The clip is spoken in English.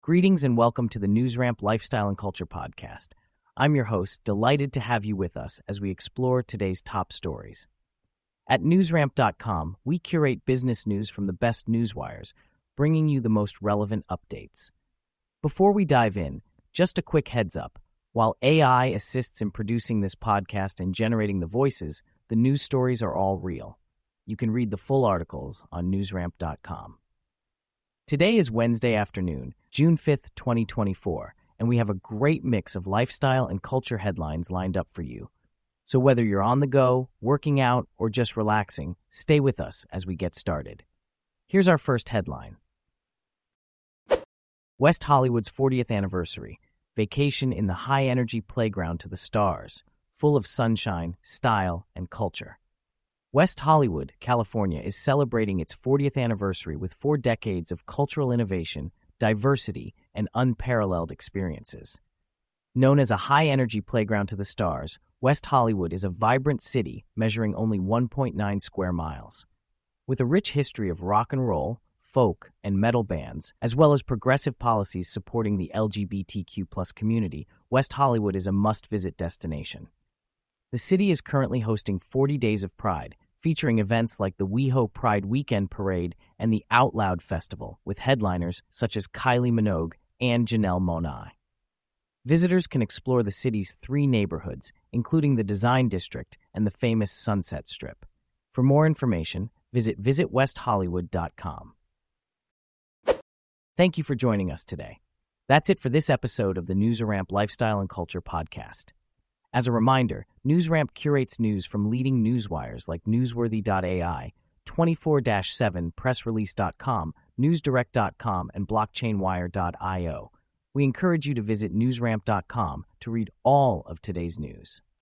Greetings and welcome to the NewsRamp Lifestyle and Culture Podcast. I'm your host, delighted to have you with us as we explore today's top stories. At newsramp.com, we curate business news from the best newswires, bringing you the most relevant updates. Before we dive in, just a quick heads up. While AI assists in producing this podcast and generating the voices, the news stories are all real. You can read the full articles on newsramp.com. Today is Wednesday afternoon, June 5th, 2024, and we have a great mix of lifestyle and culture headlines lined up for you. So whether you're on the go, working out, or just relaxing, stay with us as we get started. Here's our first headline. West Hollywood's 40th anniversary. Vacation in the high-energy playground to the stars, full of sunshine, style, and culture. West Hollywood, California, is celebrating its 40th anniversary with 4 decades of cultural innovation, diversity, and unparalleled experiences. Known as a high-energy playground to the stars, West Hollywood is a vibrant city measuring only 1.9 square miles. With a rich history of rock and roll, folk, and metal bands, as well as progressive policies supporting the LGBTQ+ community, West Hollywood is a must-visit destination. The city is currently hosting 40 Days of Pride, featuring events like the WeHo Pride Weekend Parade and the Out Loud Festival, with headliners such as Kylie Minogue and Janelle Monáe. Visitors can explore the city's 3 neighborhoods, including the Design District and the famous Sunset Strip. For more information, visit visitwesthollywood.com. Thank you for joining us today. That's it for this episode of the NewsRamp Lifestyle and Culture Podcast. As a reminder, NewsRamp curates news from leading newswires like Newsworthy.ai, 24/7 PressRelease.com, NewsDirect.com, and BlockchainWire.io. We encourage you to visit NewsRamp.com to read all of today's news.